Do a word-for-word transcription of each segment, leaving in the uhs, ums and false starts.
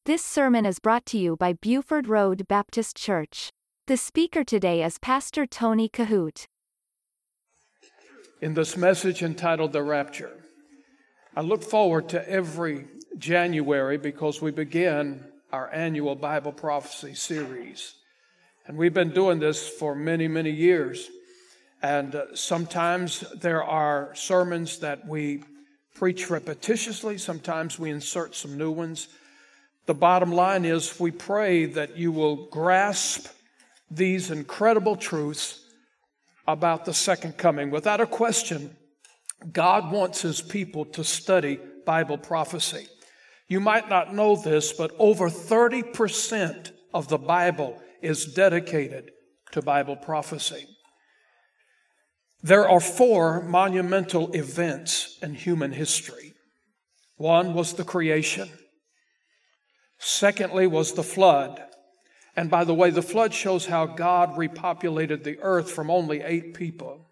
This sermon is brought to you by Buford Road Baptist Church. The speaker today is Pastor Tony Cahoot. In this message entitled The Rapture, I look forward to every January because we begin our annual Bible prophecy series. And we've been doing this for many, many years. And uh, sometimes there are sermons that we preach repetitiously. Sometimes we insert some new ones. The bottom line is we pray that you will grasp these incredible truths about the second coming. Without a question, God wants His people to study Bible prophecy. You might not know this, but over thirty percent of the Bible is dedicated to Bible prophecy. There are four monumental events in human history. One was the creation. Secondly was the flood. And by the way, the flood shows how God repopulated the earth from only eight people.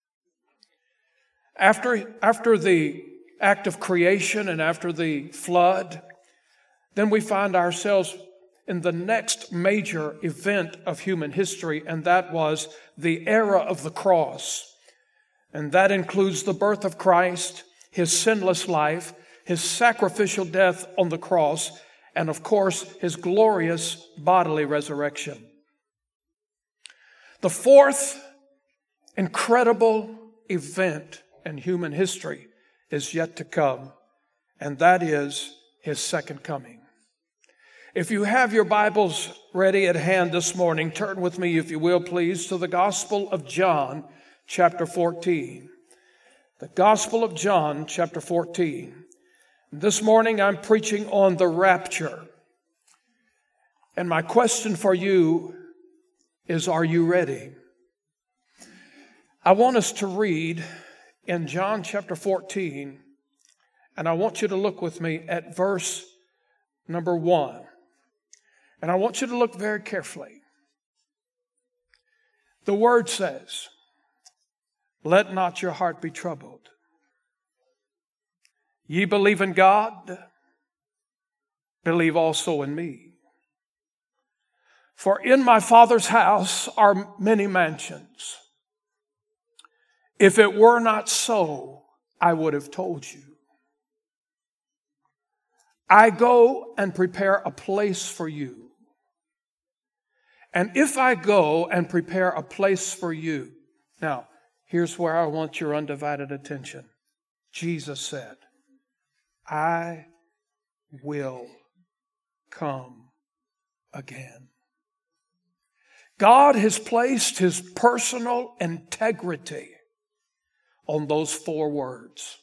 After, after the act of creation and after the flood, then we find ourselves in the next major event of human history, and that was the era of the cross. And that includes the birth of Christ, His sinless life, His sacrificial death on the cross, and of course, His glorious bodily resurrection. The fourth incredible event in human history is yet to come, and that is His second coming. If you have your Bibles ready at hand this morning, turn with me, if you will, please, to the Gospel of John, chapter fourteen. The Gospel of John, chapter fourteen. This morning I'm preaching on the rapture. And my question for you is, are you ready? I want us to read in John chapter fourteen, and I want you to look with me at verse number one. And I want you to look very carefully. The Word says, "Let not your heart be troubled. Ye believe in God, believe also in me. For in my Father's house are many mansions. If it were not so, I would have told you. I go and prepare a place for you. And if I go and prepare a place for you." Now, here's where I want your undivided attention. Jesus said, "I will come again." God has placed His personal integrity on those four words.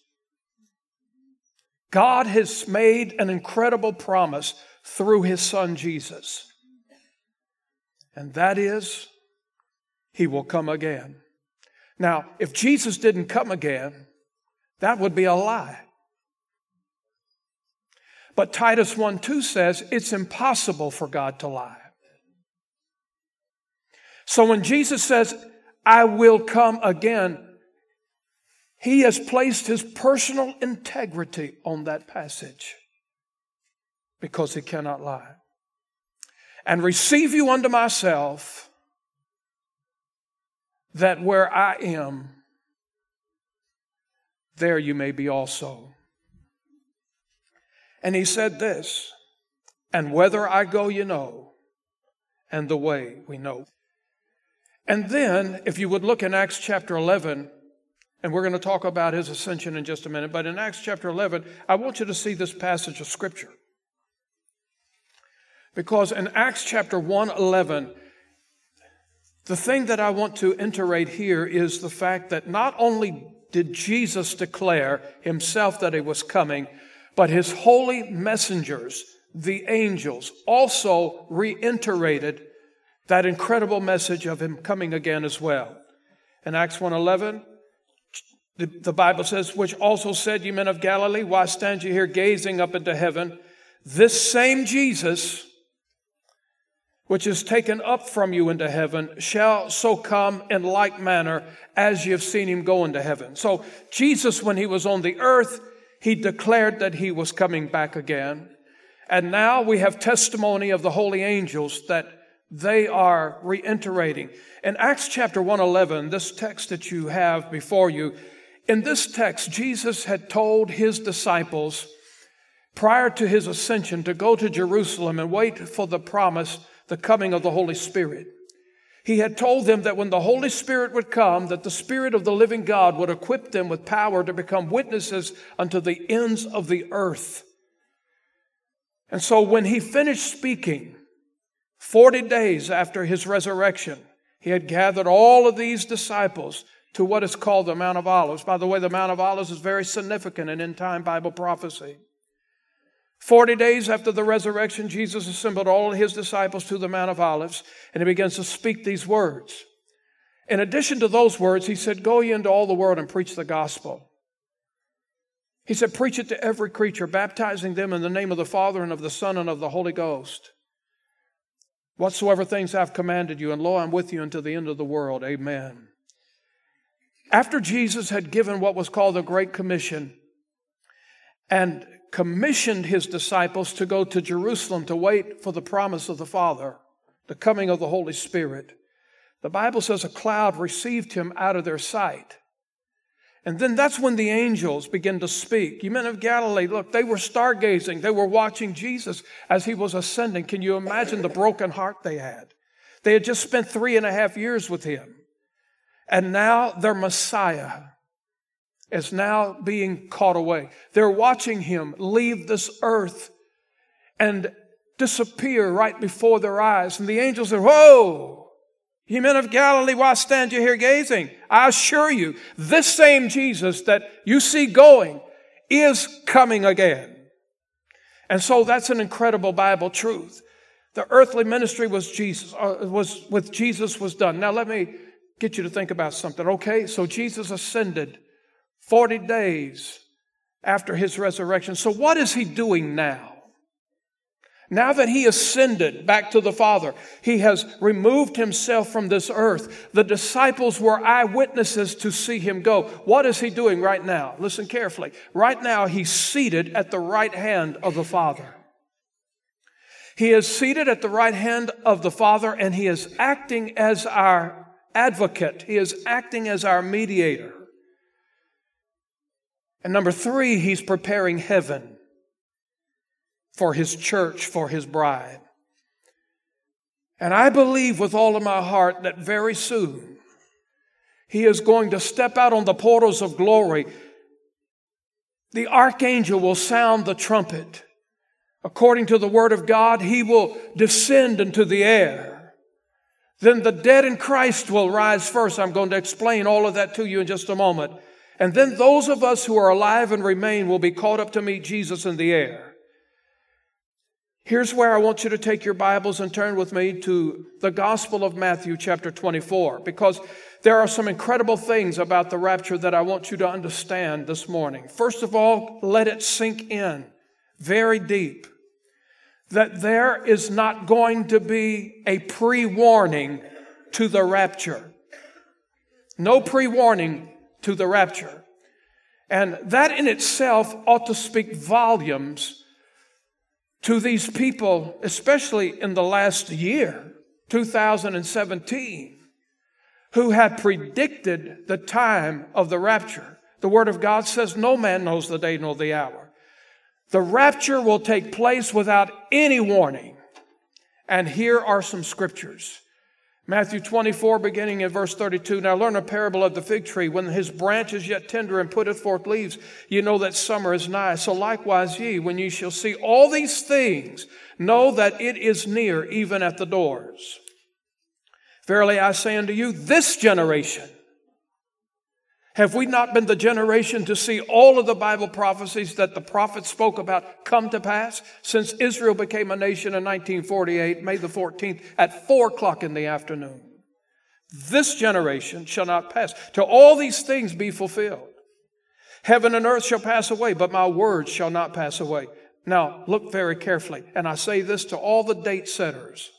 God has made an incredible promise through His Son Jesus. And that is, He will come again. Now, if Jesus didn't come again, that would be a lie. But Titus one two says it's impossible for God to lie. So when Jesus says, "I will come again," He has placed His personal integrity on that passage because He cannot lie. "And receive you unto myself, that where I am, there you may be also." And He said this, "And whither I go you know, and the way we know." And then, if you would look in Acts chapter eleven, and we're going to talk about His ascension in just a minute, but in Acts chapter eleven, I want you to see this passage of Scripture. Because in Acts chapter one eleven, the thing that I want to iterate here is the fact that not only did Jesus declare Himself that He was coming, but His holy messengers, the angels, also reiterated that incredible message of Him coming again as well. In Acts one eleven, the, the Bible says, "Which also said, Ye men of Galilee, why stand ye here gazing up into heaven? This same Jesus, which is taken up from you into heaven, shall so come in like manner as ye have seen Him go into heaven." So Jesus, when He was on the earth, He declared that He was coming back again. And now we have testimony of the holy angels that they are reiterating. In Acts chapter one eleven, this text that you have before you, in this text, Jesus had told his disciples prior to his ascension to go to Jerusalem and wait for the promise, the coming of the Holy Spirit. He had told them that when the Holy Spirit would come, that the Spirit of the living God would equip them with power to become witnesses unto the ends of the earth. And so when he finished speaking, forty days after his resurrection, he had gathered all of these disciples to what is called the Mount of Olives. By the way, the Mount of Olives is very significant in end-time Bible prophecy. Forty days after the resurrection, Jesus assembled all of his disciples to the Mount of Olives, and he begins to speak these words. In addition to those words, he said, "Go ye into all the world and preach the gospel." He said, "Preach it to every creature, baptizing them in the name of the Father and of the Son and of the Holy Ghost. Whatsoever things I've commanded you, and lo, I'm with you until the end of the world. Amen." After Jesus had given what was called the Great Commission and commissioned his disciples to go to Jerusalem to wait for the promise of the Father, the coming of the Holy Spirit, the Bible says a cloud received him out of their sight. And then that's when the angels begin to speak. You men of Galilee, look, they were stargazing. They were watching Jesus as he was ascending. Can you imagine the broken heart they had? They had just spent three and a half years with him. And now their Messiah is now being caught away. They're watching him leave this earth and disappear right before their eyes. And the angels said, "Whoa, ye men of Galilee, why stand you here gazing? I assure you, this same Jesus that you see going is coming again." And so that's an incredible Bible truth. The earthly ministry was Jesus, uh, was with Jesus was done. Now let me get you to think about something. Okay, so Jesus ascended forty days after his resurrection. So what is he doing now? Now that he ascended back to the Father, he has removed himself from this earth. The disciples were eyewitnesses to see him go. What is he doing right now? Listen carefully. Right now, he's seated at the right hand of the Father. He is seated at the right hand of the Father, and he is acting as our advocate. He is acting as our mediator. And number three, he's preparing heaven for his church, for his bride. And I believe with all of my heart that very soon he is going to step out on the portals of glory. The archangel will sound the trumpet. According to the word of God, he will descend into the air. Then the dead in Christ will rise first. I'm going to explain all of that to you in just a moment. And then those of us who are alive and remain will be caught up to meet Jesus in the air. Here's where I want you to take your Bibles and turn with me to the Gospel of Matthew chapter twenty-four, because there are some incredible things about the rapture that I want you to understand this morning. First of all, let it sink in very deep that there is not going to be a pre-warning to the rapture. No pre-warning to the rapture. And that in itself ought to speak volumes to these people, especially in the last year, two thousand seventeen, who had predicted the time of the rapture. The Word of God says no man knows the day nor the hour. The rapture will take place without any warning. And here are some scriptures. Matthew twenty-four, beginning in verse thirty-two. Now learn a parable of the fig tree. When his branch is yet tender and putteth forth leaves, ye know that summer is nigh. So likewise ye, when ye shall see all these things, know that it is near, even at the doors. Verily I say unto you, this generation, have we not been the generation to see all of the Bible prophecies that the prophets spoke about come to pass? Since Israel became a nation in nineteen forty-eight, May the fourteenth, at four o'clock in the afternoon. This generation shall not pass till all these things be fulfilled. Heaven and earth shall pass away, but my words shall not pass away. Now, look very carefully, and I say this to all the date setters.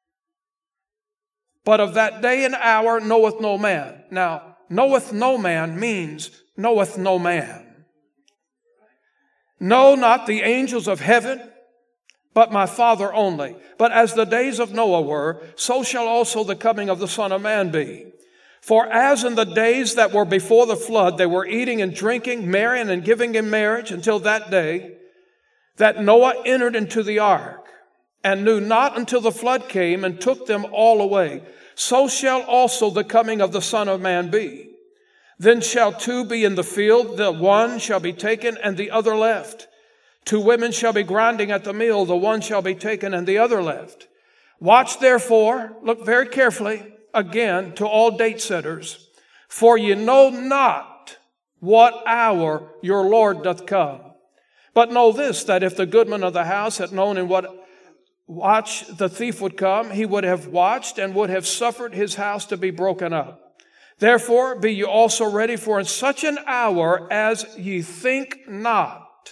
But of that day and hour knoweth no man. Now, knoweth no man means knoweth no man. No, not the angels of heaven, but my Father only. But as the days of Noah were, so shall also the coming of the Son of Man be. For as in the days that were before the flood, they were eating and drinking, marrying and giving in marriage until that day that Noah entered into the ark, and knew not until the flood came and took them all away, so shall also the coming of the Son of Man be. Then shall two be in the field, the one shall be taken and the other left. Two women shall be grinding at the mill, the one shall be taken and the other left. Watch therefore, look very carefully, again to all date setters, for ye know not what hour your Lord doth come. But know this, that if the goodman of the house had known in what watch the thief would come, he would have watched and would have suffered his house to be broken up. Therefore be ye also ready, for in such an hour as ye think not,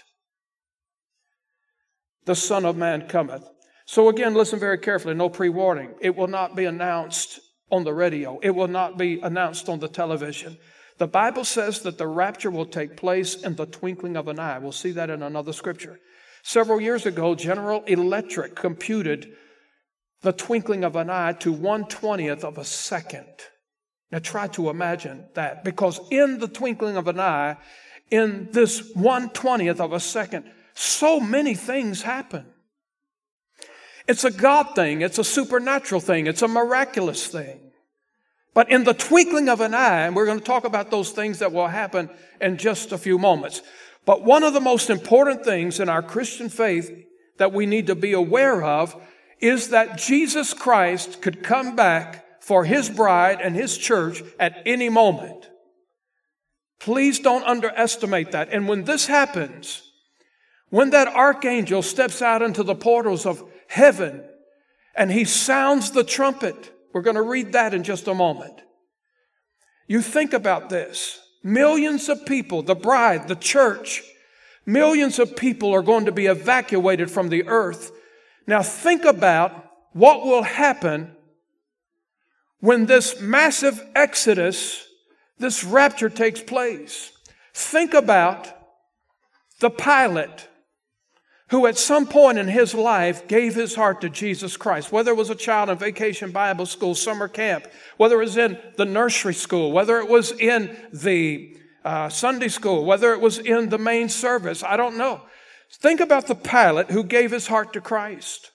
the Son of Man cometh. So again, listen very carefully, no pre-warning. It will not be announced on the radio. It will not be announced on the television. The Bible says that the rapture will take place in the twinkling of an eye. We'll see that in another scripture. Several years ago, General Electric computed the twinkling of an eye to one twentieth of a second. Now try to imagine that, because in the twinkling of an eye, in this one twentieth of a second, so many things happen. It's a God thing. It's a supernatural thing. It's a miraculous thing. But in the twinkling of an eye, and we're going to talk about those things that will happen in just a few moments. But one of the most important things in our Christian faith that we need to be aware of is that Jesus Christ could come back for His bride and His church at any moment. Please don't underestimate that. And when this happens, when that archangel steps out into the portals of heaven and he sounds the trumpet, we're going to read that in just a moment. You think about this. Millions of people, the bride, the church, millions of people are going to be evacuated from the earth. Now think about what will happen when this massive exodus, this rapture takes place. Think about the pilot who at some point in his life gave his heart to Jesus Christ, whether it was a child in vacation Bible school, summer camp, whether it was in the nursery school, whether it was in the uh, Sunday school, whether it was in the main service, I don't know. Think about the pilot who gave his heart to Christ.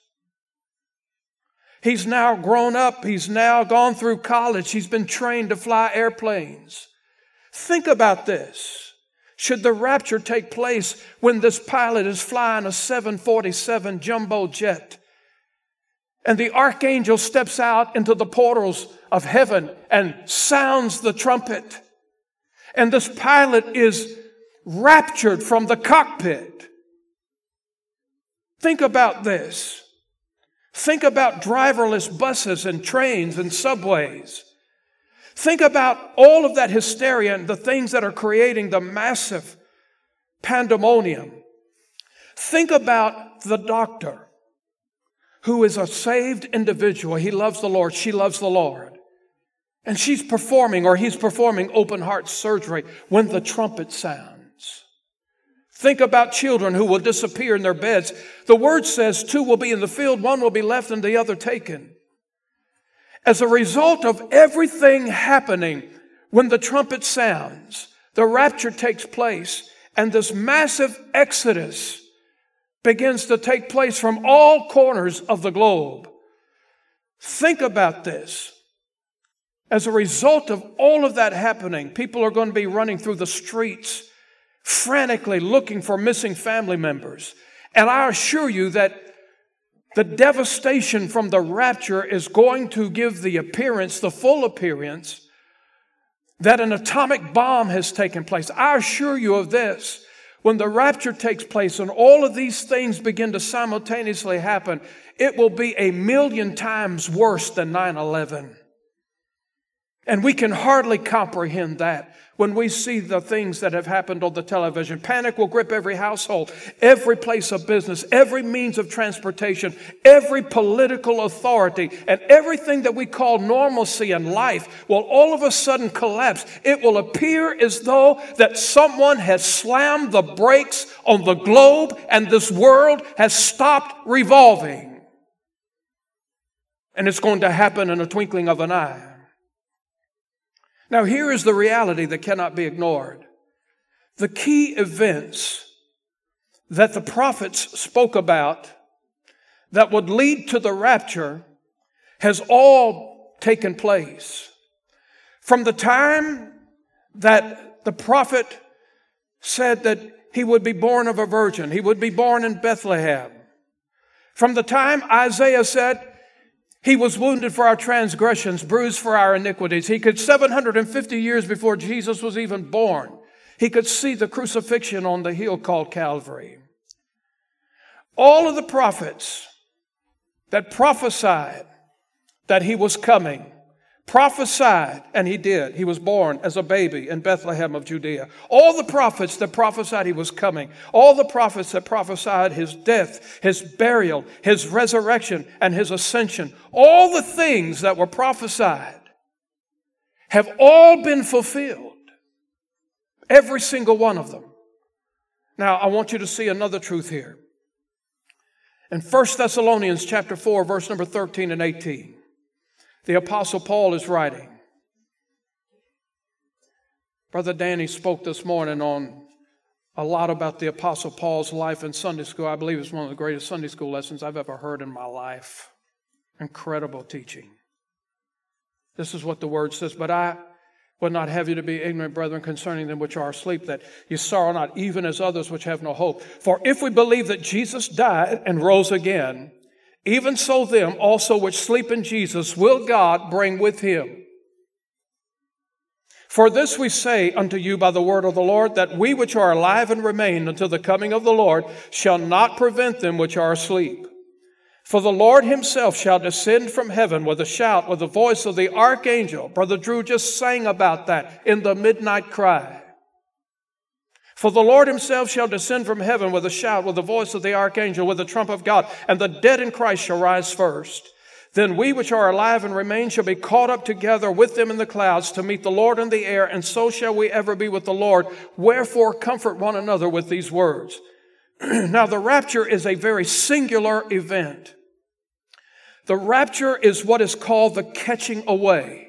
He's now grown up. He's now gone through college. He's been trained to fly airplanes. Think about this. Should the rapture take place when this pilot is flying a seven forty-seven jumbo jet and the archangel steps out into the portals of heaven and sounds the trumpet, and this pilot is raptured from the cockpit? Think about this. Think about driverless buses and trains and subways. Think about all of that hysteria and the things that are creating the massive pandemonium. Think about the doctor who is a saved individual. He loves the Lord. She loves the Lord. And she's performing, or he's performing, open heart surgery when the trumpet sounds. Think about children who will disappear in their beds. The word says two will be in the field, one will be left and the other taken. As a result of everything happening, when the trumpet sounds, the rapture takes place, and this massive exodus begins to take place from all corners of the globe. Think about this. As a result of all of that happening, people are going to be running through the streets, frantically looking for missing family members. And I assure you that the devastation from the rapture is going to give the appearance, the full appearance, that an atomic bomb has taken place. I assure you of this. When the rapture takes place and all of these things begin to simultaneously happen, it will be a million times worse than nine eleven. And we can hardly comprehend that when we see the things that have happened on the television. Panic will grip every household, every place of business, every means of transportation, every political authority, and everything that we call normalcy in life will all of a sudden collapse. It will appear as though that someone has slammed the brakes on the globe and this world has stopped revolving. And it's going to happen in a twinkling of an eye. Now, here is the reality that cannot be ignored. The key events that the prophets spoke about that would lead to the rapture has all taken place. From the time that the prophet said that he would be born of a virgin, he would be born in Bethlehem. From the time Isaiah said, he was wounded for our transgressions, bruised for our iniquities. He could, seven hundred fifty years before Jesus was even born, he could see the crucifixion on the hill called Calvary. All of the prophets that prophesied that he was coming, prophesied, and he did. He was born as a baby in Bethlehem of Judea. All the prophets that prophesied he was coming, all the prophets that prophesied his death, his burial, his resurrection, and his ascension, all the things that were prophesied have all been fulfilled. Every single one of them. Now, I want you to see another truth here. In First Thessalonians chapter four, verse number thirteen and eighteen, the Apostle Paul is writing. Brother Danny spoke this morning on a lot about the Apostle Paul's life in Sunday school. I believe it's one of the greatest Sunday school lessons I've ever heard in my life. Incredible teaching. This is what the Word says. But I would not have you to be ignorant, brethren, concerning them which are asleep, that you sorrow not, even as others which have no hope. For if we believe that Jesus died and rose again, even so them also which sleep in Jesus will God bring with him. For this we say unto you by the word of the Lord, that we which are alive and remain until the coming of the Lord shall not prevent them which are asleep. For the Lord himself shall descend from heaven with a shout, with the voice of the archangel. Brother Drew just sang about that in the midnight cry. For the Lord himself shall descend from heaven with a shout, with the voice of the archangel, with the trump of God, and the dead in Christ shall rise first. Then we which are alive and remain shall be caught up together with them in the clouds to meet the Lord in the air, and so shall we ever be with the Lord. Wherefore comfort one another with these words. Now the rapture is a very singular event. The rapture is what is called the catching away.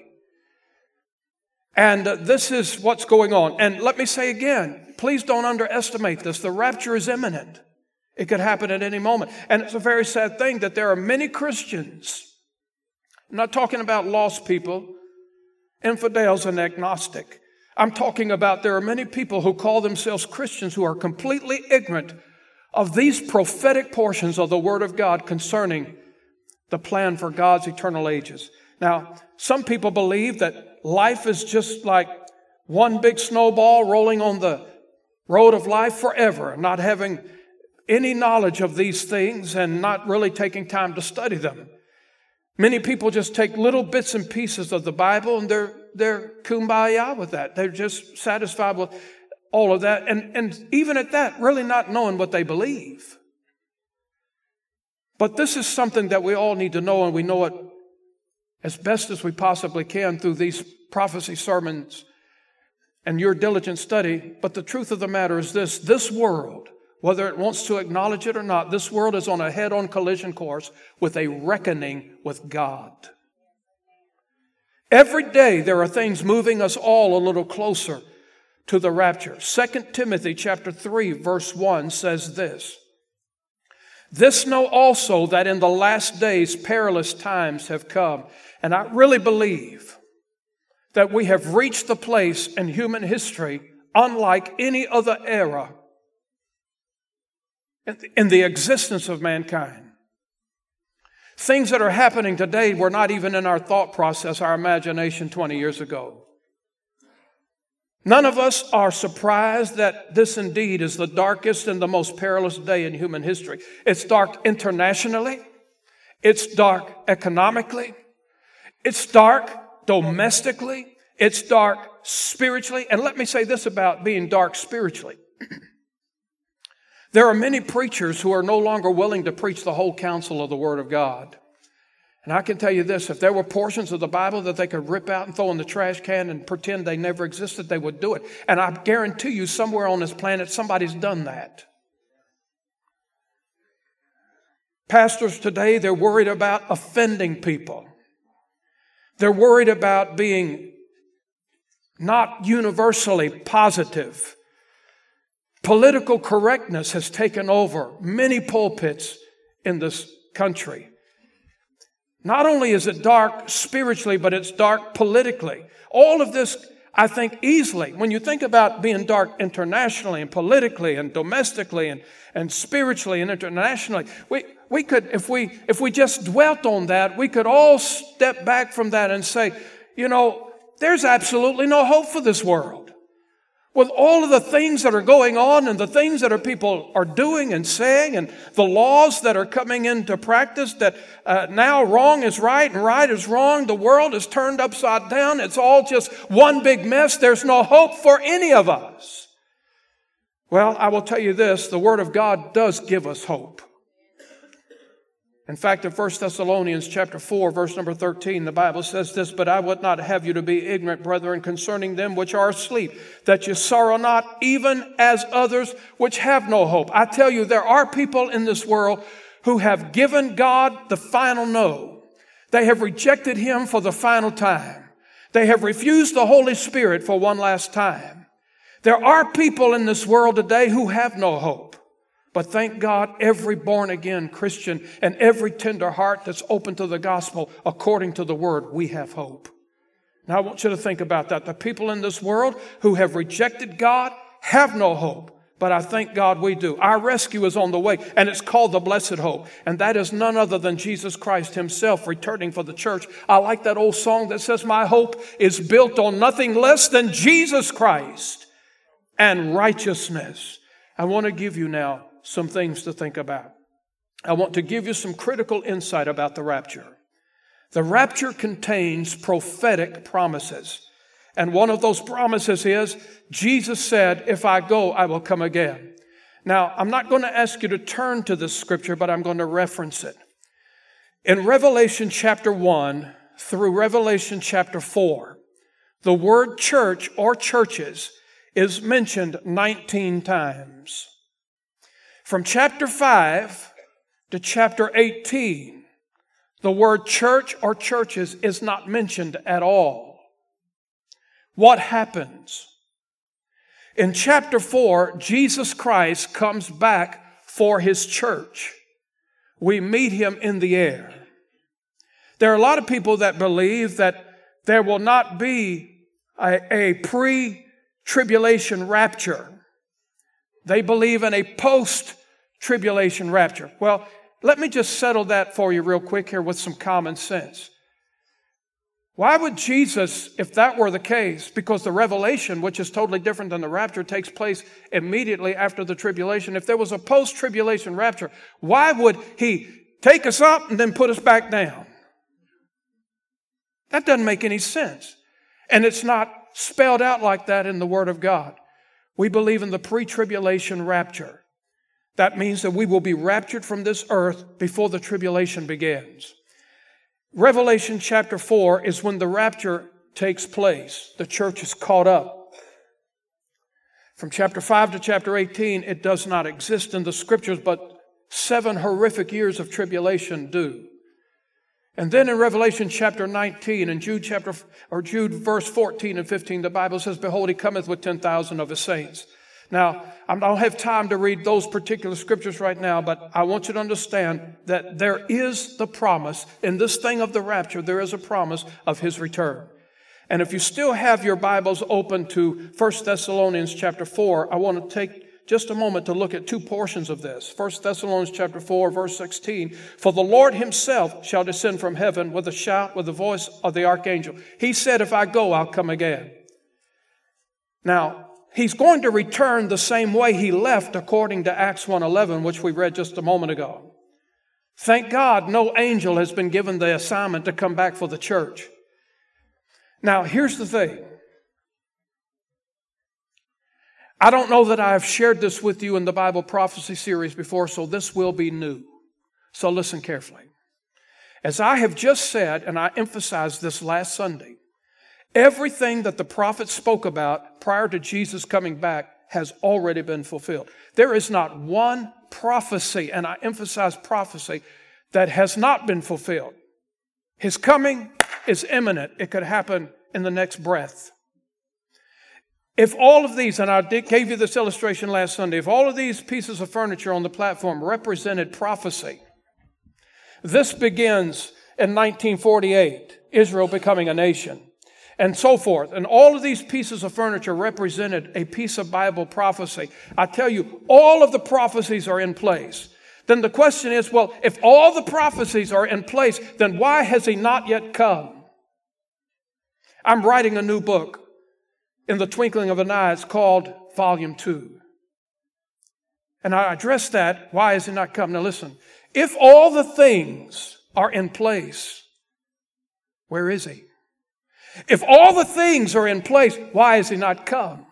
And this is what's going on. And let me say again, please don't underestimate this. The rapture is imminent. It could happen at any moment. And it's a very sad thing that there are many Christians, I'm not talking about lost people, infidels and agnostic. I'm talking about there are many people who call themselves Christians who are completely ignorant of these prophetic portions of the Word of God concerning the plan for God's eternal ages. Now, some people believe that life is just like one big snowball rolling on the road of life forever, not having any knowledge of these things and not really taking time to study them. Many people just take little bits and pieces of the Bible and they're they're kumbaya with that. They're just satisfied with all of that. And, and even at that, really not knowing what they believe. But this is something that we all need to know, and we know it as best as we possibly can through these prophecy sermons and your diligent study. But the truth of the matter is this: this world, whether it wants to acknowledge it or not, this world is on a head-on collision course with a reckoning with God. Every day there are things moving us all a little closer to the rapture. Second Timothy chapter three, verse one says this: This know also that in the last days perilous times have come. And I really believe that we have reached the place in human history unlike any other era in the existence of mankind. Things that are happening today were not even in our thought process, our imagination twenty years ago. None of us are surprised that this indeed is the darkest and the most perilous day in human history. It's dark internationally. It's dark economically. It's dark domestically. It's dark spiritually. And let me say this about being dark spiritually. There are many preachers who are no longer willing to preach the whole counsel of the Word of God. And I can tell you this, if there were portions of the Bible that they could rip out and throw in the trash can and pretend they never existed, they would do it. And I guarantee you somewhere on this planet, somebody's done that. Pastors today, they're worried about offending people. They're worried about being not universally positive. Political correctness has taken over many pulpits in this country. Not only is it dark spiritually, but it's dark politically. All of this, I think, easily, when you think about being dark internationally and politically and domestically and, and spiritually and internationally, we, we could, if we, if we just dwelt on that, we could all step back from that and say, you know, there's absolutely no hope for this world. With all of the things that are going on and the things that our people are doing and saying and the laws that are coming into practice that uh, now wrong is right and right is wrong. The world is turned upside down. It's all just one big mess. There's no hope for any of us. Well, I will tell you this. The Word of God does give us hope. In fact, in First Thessalonians chapter four, verse number thirteen, the Bible says this, "But I would not have you to be ignorant, brethren, concerning them which are asleep, that you sorrow not, even as others which have no hope." I tell you, there are people in this world who have given God the final no. They have rejected Him for the final time. They have refused the Holy Spirit for one last time. There are people in this world today who have no hope. But thank God, every born-again Christian and every tender heart that's open to the gospel, according to the Word, we have hope. Now, I want you to think about that. The people in this world who have rejected God have no hope. But I thank God we do. Our rescue is on the way, and it's called the blessed hope. And that is none other than Jesus Christ Himself returning for the church. I like that old song that says, "My hope is built on nothing less than Jesus Christ and righteousness." I want to give you now some things to think about. I want to give you some critical insight about the rapture. The rapture contains prophetic promises. And one of those promises is, Jesus said, "If I go, I will come again." Now, I'm not going to ask you to turn to this scripture, but I'm going to reference it. In Revelation chapter one through Revelation chapter four, the word church or churches is mentioned nineteen times. From chapter five to chapter eighteen, the word church or churches is not mentioned at all. What happens? In chapter four, Jesus Christ comes back for His church. We meet Him in the air. There are a lot of people that believe that there will not be a, a pre-tribulation rapture. They believe in a post-tribulation rapture. Well, let me just settle that for you real quick here with some common sense. Why would Jesus, if that were the case, because the revelation, which is totally different than the rapture, takes place immediately after the tribulation. If there was a post-tribulation rapture, why would He take us up and then put us back down? That doesn't make any sense. And it's not spelled out like that in the Word of God. We believe in the pre-tribulation rapture. That means that we will be raptured from this earth before the tribulation begins. Revelation chapter four is when the rapture takes place. The church is caught up. From chapter five to chapter eighteen, it does not exist in the scriptures, but seven horrific years of tribulation do. And then in Revelation chapter nineteen and Jude chapter or Jude verse fourteen and fifteen, the Bible says, "Behold, He cometh with ten thousand of His saints." Now, I don't have time to read those particular scriptures right now, but I want you to understand that there is the promise in this thing of the rapture. There is a promise of His return. And if you still have your Bibles open to First Thessalonians chapter four, I want to take just a moment to look at two portions of this. First Thessalonians chapter four, verse sixteen. "For the Lord Himself shall descend from heaven with a shout, with the voice of the archangel. He said, if I go, I'll come again." Now, He's going to return the same way He left according to Acts one eleven, which we read just a moment ago. Thank God no angel has been given the assignment to come back for the church. Now, here's the thing. I don't know that I have shared this with you in the Bible prophecy series before, so this will be new. So listen carefully. As I have just said, and I emphasized this last Sunday, everything that the prophets spoke about prior to Jesus coming back has already been fulfilled. There is not one prophecy, and I emphasize prophecy, that has not been fulfilled. His coming is imminent. It could happen in the next breath. If all of these, and I did, gave you this illustration last Sunday, if all of these pieces of furniture on the platform represented prophecy, this begins in nineteen forty-eight, Israel becoming a nation, and so forth. And all of these pieces of furniture represented a piece of Bible prophecy. I tell you, all of the prophecies are in place. Then the question is, well, if all the prophecies are in place, then why has He not yet come? I'm writing a new book in the twinkling of an eye. It's called Volume two. And I address that, why has He not come? Now listen, if all the things are in place, where is He? If all the things are in place, why has He not come?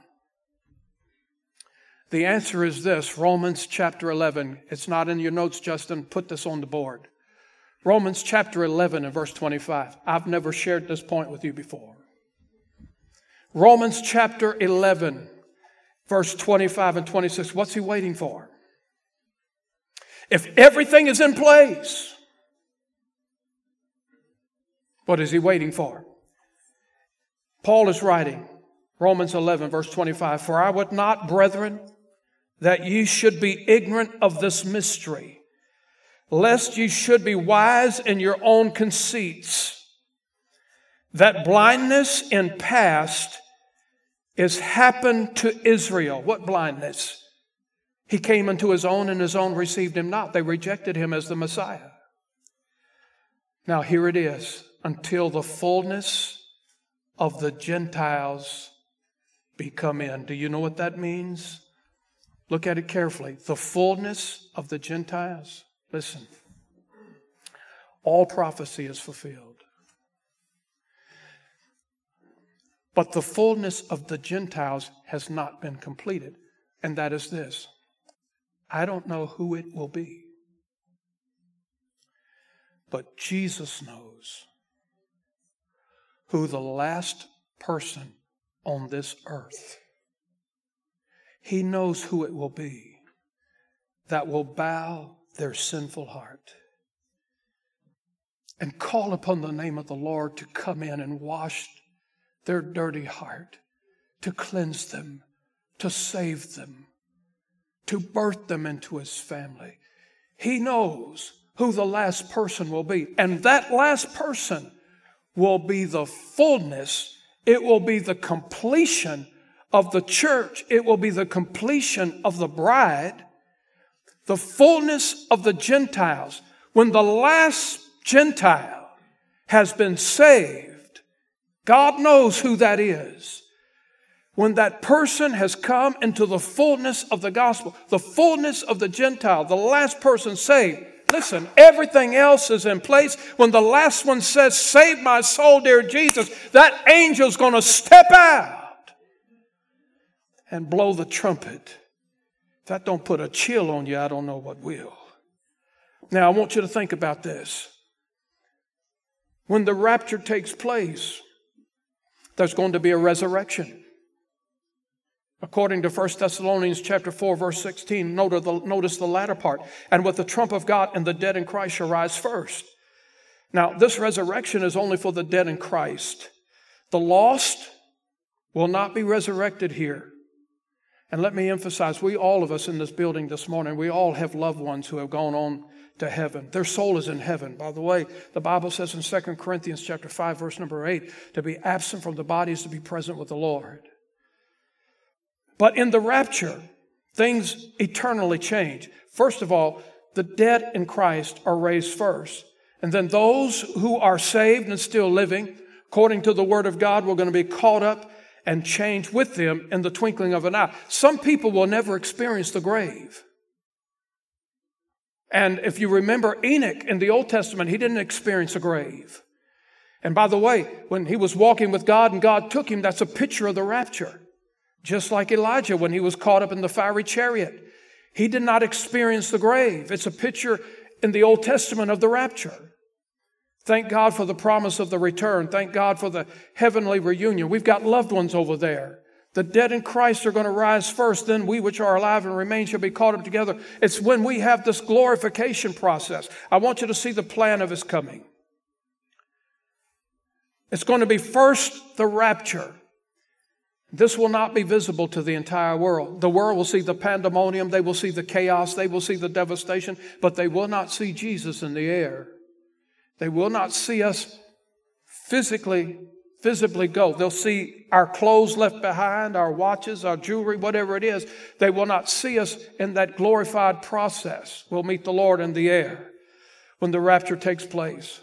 The answer is this, Romans chapter eleven. It's not in your notes, Justin. Put this on the board. Romans chapter eleven and verse twenty-five. I've never shared this point with you before. Romans chapter eleven, verse twenty-five and twenty-six. What's He waiting for? If everything is in place, what is He waiting for? Paul is writing, Romans eleven, verse twenty-five, "For I would not, brethren, that ye should be ignorant of this mystery, lest ye should be wise in your own conceits, that blindness in past is happened to Israel." What blindness? He came unto His own, and His own received Him not. They rejected Him as the Messiah. Now here it is, until the fullness of the Gentiles be come in. Do you know what that means? Look at it carefully. The fullness of the Gentiles. Listen. All prophecy is fulfilled. But the fullness of the Gentiles has not been completed. And that is this. I don't know who it will be. But Jesus knows who the last person on this earth. He knows who it will be that will bow their sinful heart and call upon the name of the Lord to come in and wash their dirty heart, to cleanse them, to save them, to birth them into His family. He knows who the last person will be. And that last person will be the fullness. It will be the completion of the church. It will be the completion of the bride. The fullness of the Gentiles. When the last Gentile has been saved, God knows who that is. When that person has come into the fullness of the gospel, the fullness of the Gentile, the last person saved, listen, everything else is in place. When the last one says, "Save my soul, dear Jesus," that angel's going to step out and blow the trumpet. If that don't put a chill on you, I don't know what will. Now, I want you to think about this. When the rapture takes place, there's going to be a resurrection. According to First Thessalonians chapter four, verse sixteen, notice the, notice the latter part. "And with the trump of God, and the dead in Christ shall rise first." Now, this resurrection is only for the dead in Christ. The lost will not be resurrected here. And let me emphasize, we all of us in this building this morning, we all have loved ones who have gone on to heaven. Their soul is in heaven. By the way, the Bible says in Second Corinthians chapter five, verse number eight, to be absent from the body is to be present with the Lord. But in the rapture, things eternally change. First of all, the dead in Christ are raised first. And then those who are saved and still living, according to the Word of God, we're going to be caught up and changed with them in the twinkling of an eye. Some people will never experience the grave. And if you remember Enoch in the Old Testament, he didn't experience a grave. And by the way, when he was walking with God and God took him, that's a picture of the rapture. Just like Elijah when he was caught up in the fiery chariot. He did not experience the grave. It's a picture in the Old Testament of the rapture. Thank God for the promise of the return. Thank God for the heavenly reunion. We've got loved ones over there. The dead in Christ are going to rise first. Then we which are alive and remain shall be caught up together. It's when we have this glorification process. I want you to see the plan of his coming. It's going to be first the rapture. This will not be visible to the entire world. The world will see the pandemonium. They will see the chaos. They will see the devastation. But they will not see Jesus in the air. They will not see us physically, visibly go. They'll see our clothes left behind, our watches, our jewelry, whatever it is. They will not see us in that glorified process. We'll meet the Lord in the air when the rapture takes place.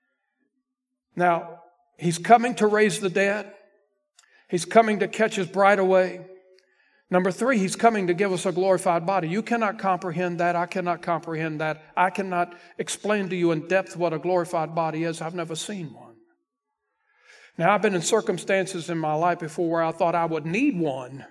Now, he's coming to raise the dead. He's coming to catch his bride away. Number three, he's coming to give us a glorified body. You cannot comprehend that. I cannot comprehend that. I cannot explain to you in depth what a glorified body is. I've never seen one. Now, I've been in circumstances in my life before where I thought I would need one.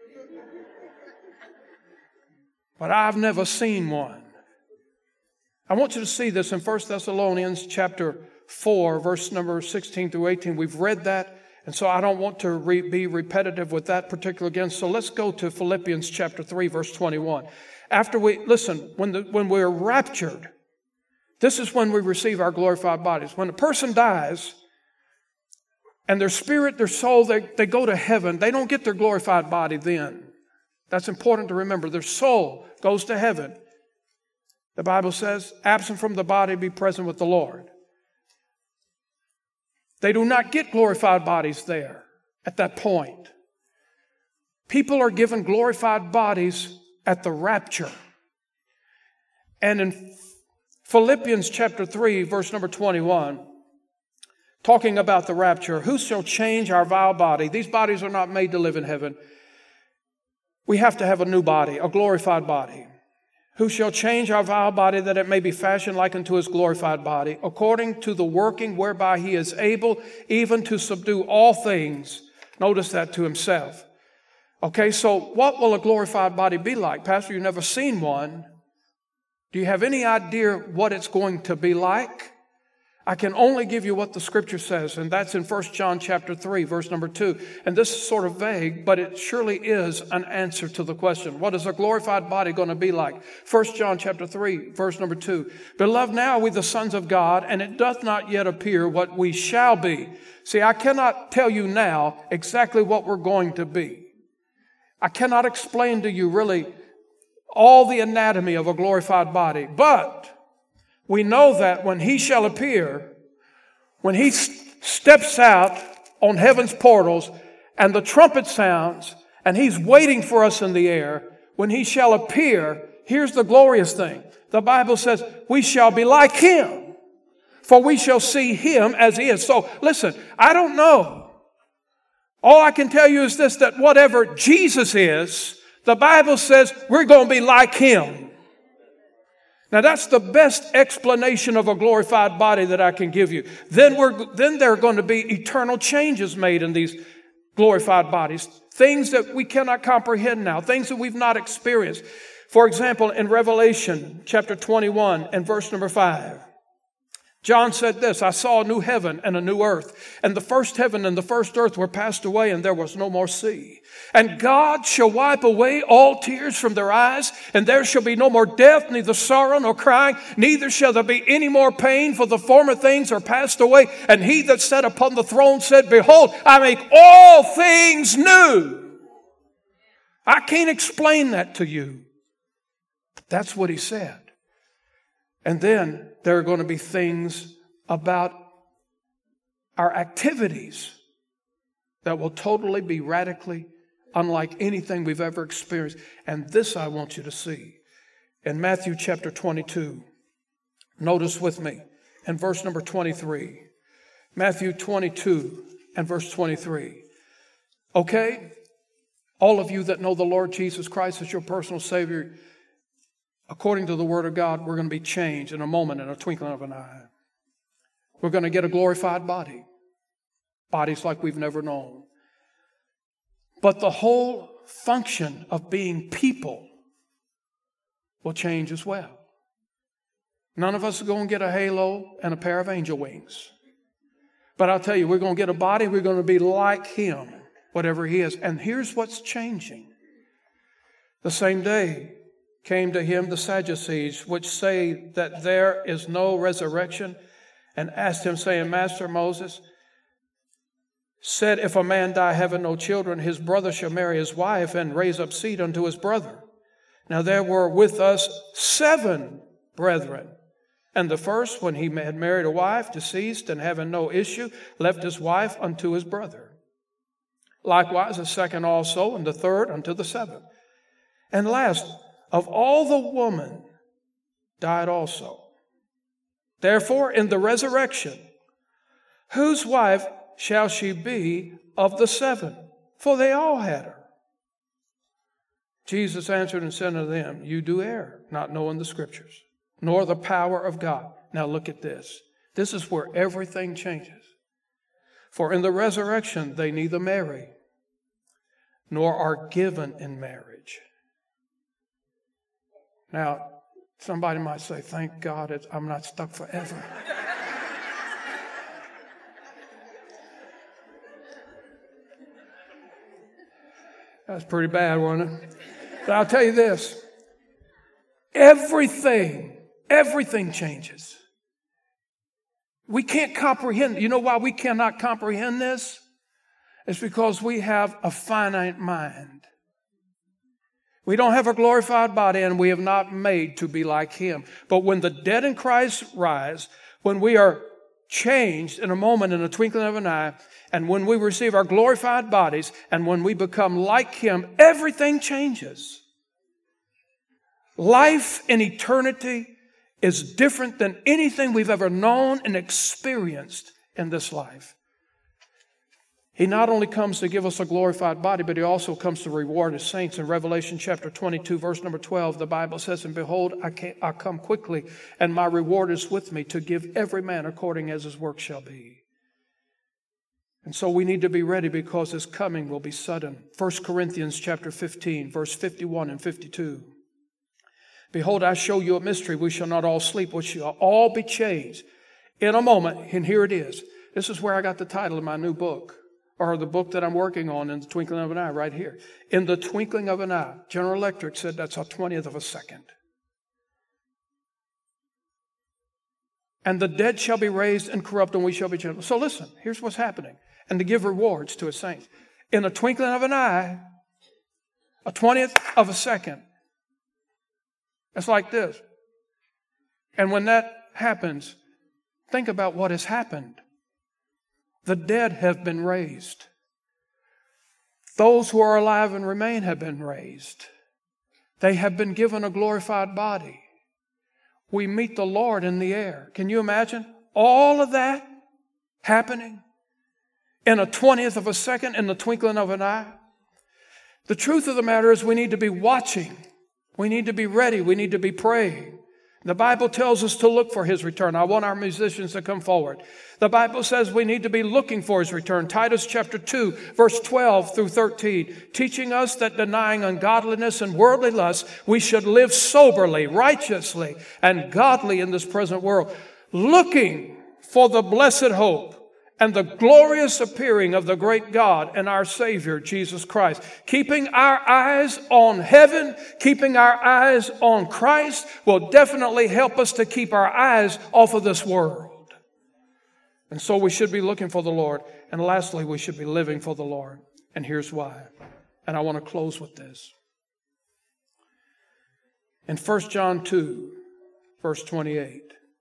But I've never seen one. I want you to see this in First Thessalonians chapter four, verse number sixteen through eighteen. We've read that. And so I don't want to re- be repetitive with that particular again. So let's go to Philippians chapter three, verse twenty-one. After we, listen, when, the, when we're raptured, this is when we receive our glorified bodies. When a person dies and their spirit, their soul, they, they go to heaven, they don't get their glorified body then. That's important to remember. Their soul goes to heaven. The Bible says, absent from the body, be present with the Lord. They do not get glorified bodies there at that point. People are given glorified bodies at the rapture. And in Philippians chapter three, verse number twenty-one, talking about the rapture, who shall change our vile body? These bodies are not made to live in heaven. We have to have a new body, a glorified body. Who shall change our vile body that it may be fashioned like unto his glorified body, according to the working whereby he is able even to subdue all things. Notice that, to himself. Okay, so what will a glorified body be like? Pastor, you've never seen one. Do you have any idea what it's going to be like? I can only give you what the Scripture says, and that's in First John chapter three, verse number two. And this is sort of vague, but it surely is an answer to the question. What is a glorified body going to be like? First John chapter three, verse number two. Beloved, now are we the sons of God, and it doth not yet appear what we shall be. See, I cannot tell you now exactly what we're going to be. I cannot explain to you really all the anatomy of a glorified body, but we know that when he shall appear, when he steps out on heaven's portals and the trumpet sounds and he's waiting for us in the air, when he shall appear, here's the glorious thing. The Bible says we shall be like him, for we shall see him as he is. So listen, I don't know. All I can tell you is this, that whatever Jesus is, the Bible says we're going to be like him. Now that's the best explanation of a glorified body that I can give you. Then we're, then there are going to be eternal changes made in these glorified bodies. Things that we cannot comprehend now. Things that we've not experienced. For example, in Revelation chapter twenty-one and verse number five. John said this, I saw a new heaven and a new earth, and the first heaven and the first earth were passed away, and there was no more sea. And God shall wipe away all tears from their eyes, and there shall be no more death, neither sorrow nor crying, neither shall there be any more pain, for the former things are passed away. And he that sat upon the throne said, Behold, I make all things new. I can't explain that to you. That's what he said. And then there are going to be things about our activities that will totally be radically unlike anything we've ever experienced. And this I want you to see. In Matthew chapter twenty-two, notice with me in verse number twenty-three. Matthew twenty-two and verse twenty-three. Okay? All of you that know the Lord Jesus Christ as your personal Savior, according to the Word of God, we're going to be changed in a moment, in a twinkling of an eye. We're going to get a glorified body. Bodies like we've never known. But the whole function of being people will change as well. None of us are going to get a halo and a pair of angel wings. But I'll tell you, we're going to get a body, we're going to be like Him, whatever He is. And here's what's changing. The same day came to Him the Sadducees, which say that there is no resurrection, and asked Him, saying, Master, Moses said, if a man die having no children, his brother shall marry his wife and raise up seed unto his brother. Now there were with us seven brethren. And the first, when he had married a wife, deceased, and having no issue, left his wife unto his brother. Likewise the second also, and the third unto the seventh. And last, of all the woman died also. Therefore, in the resurrection, whose wife shall she be of the seven? For they all had her. Jesus answered and said unto them, you do err, not knowing the Scriptures, nor the power of God. Now look at this. This is where everything changes. For in the resurrection they neither marry, nor are given in marriage. Now, somebody might say, thank God it's, I'm not stuck forever. That's pretty bad, wasn't it? But I'll tell you this. Everything, everything changes. We can't comprehend. You know why we cannot comprehend this? It's because we have a finite mind. We don't have a glorified body, and we have not made to be like Him. But when the dead in Christ rise, when we are changed in a moment, in a twinkling of an eye, and when we receive our glorified bodies, and when we become like Him, everything changes. Life in eternity is different than anything we've ever known and experienced in this life. He not only comes to give us a glorified body, but He also comes to reward His saints. In Revelation chapter twenty-two, verse number twelve, the Bible says, and behold, I, can, I come quickly, and my reward is with me to give every man according as his work shall be. And so we need to be ready, because His coming will be sudden. First Corinthians chapter fifteen, verse fifty-one and fifty-two. Behold, I show you a mystery. We shall not all sleep. We shall all be changed in a moment. And here it is. This is where I got the title of my new book, or the book that I'm working on, In the Twinkling of an Eye, right here. In the twinkling of an eye. General Electric said that's a twentieth of a second. And the dead shall be raised incorrupt, and we shall be changed. So listen, here's what's happening. And to give rewards to His saints. In the twinkling of an eye, a twentieth of a second. It's like this. And when that happens, think about what has happened. The dead have been raised. Those who are alive and remain have been raised. They have been given a glorified body. We meet the Lord in the air. Can you imagine all of that happening in a twentieth of a second, in the twinkling of an eye? The truth of the matter is we need to be watching. We need to be ready. We need to be praying. The Bible tells us to look for His return. I want our musicians to come forward. The Bible says we need to be looking for His return. Titus chapter two, verse twelve through thirteen, teaching us that denying ungodliness and worldly lust, we should live soberly, righteously, and godly in this present world, looking for the blessed hope and the glorious appearing of the great God and our Savior, Jesus Christ. Keeping our eyes on heaven, keeping our eyes on Christ will definitely help us to keep our eyes off of this world. And so we should be looking for the Lord. And lastly, we should be living for the Lord. And here's why. And I want to close with this. In First John two, verse twenty-eight,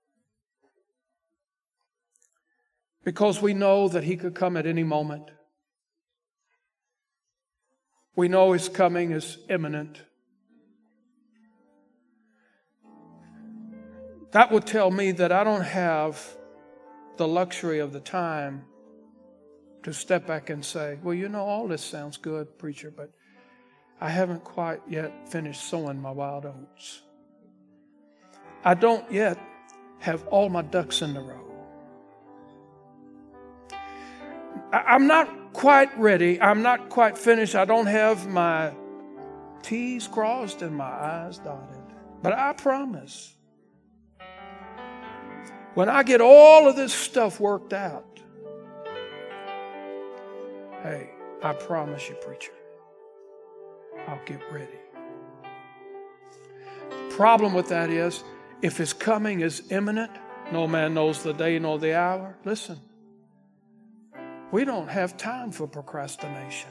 because we know that He could come at any moment. We know His coming is imminent. That would tell me that I don't have the luxury of the time to step back and say, well, you know, all this sounds good, preacher, but I haven't quite yet finished sowing my wild oats. I don't yet have all my ducks in a row. I'm not quite ready. I'm not quite finished. I don't have my T's crossed and my I's dotted. But I promise, when I get all of this stuff worked out, hey, I promise you, preacher, I'll get ready. The problem with that is, if his coming is imminent, no man knows the day nor the hour. Listen, we don't have time for procrastination.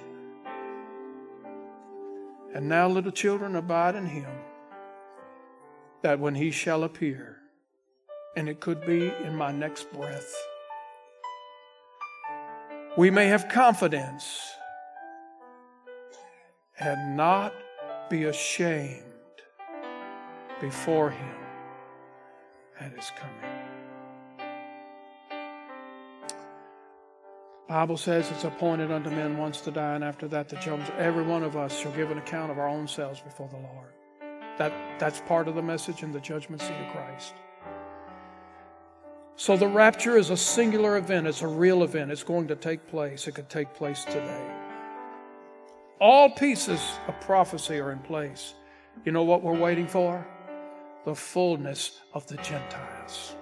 And now, little children, abide in him, that when he shall appear, and it could be in my next breath, we may have confidence and not be ashamed before him at his coming. The Bible says it's appointed unto men once to die, and after that the judgment. Every one of us shall give an account of our own selves before the Lord. That, that's part of the message in the judgment seat of Christ. So the rapture is a singular event. It's a real event. It's going to take place. It could take place today. All pieces of prophecy are in place. You know what we're waiting for? The fullness of the Gentiles.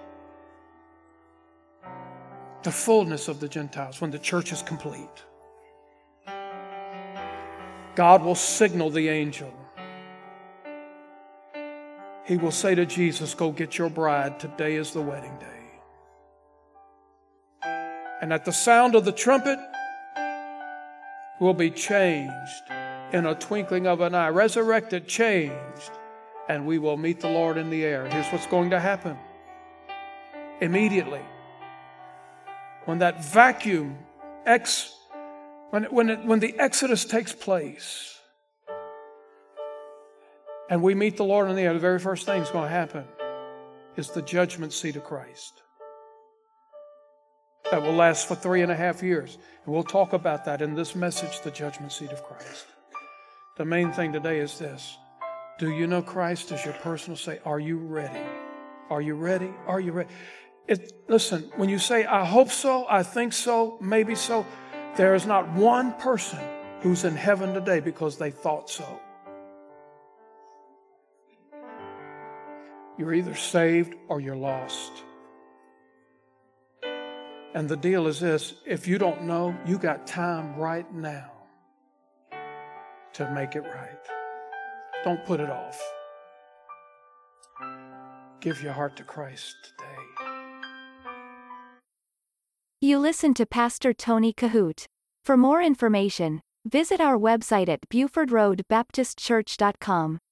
The fullness of the Gentiles, when the church is complete. God will signal the angel. He will say to Jesus, go get your bride. Today is the wedding day. And at the sound of the trumpet, we'll be changed in a twinkling of an eye. Resurrected, changed. And we will meet the Lord in the air. Here's what's going to happen. Immediately, when that vacuum, ex, when, when, it, when the Exodus takes place, and we meet the Lord in the air, the very first thing that's going to happen is the judgment seat of Christ. That will last for three and a half years. And we'll talk about that in this message, the judgment seat of Christ. The main thing today is this. Do you know Christ as your personal Savior? Are you ready? Are you ready? Are you ready? It, listen, when you say, I hope so, I think so, maybe so, there is not one person who's in heaven today because they thought so. You're either saved or you're lost. And the deal is this, if you don't know, you got time right now to make it right. Don't put it off. Give your heart to Christ today. You listen to Pastor Tony Kohout. For more information, visit our website at buford road baptist church dot com.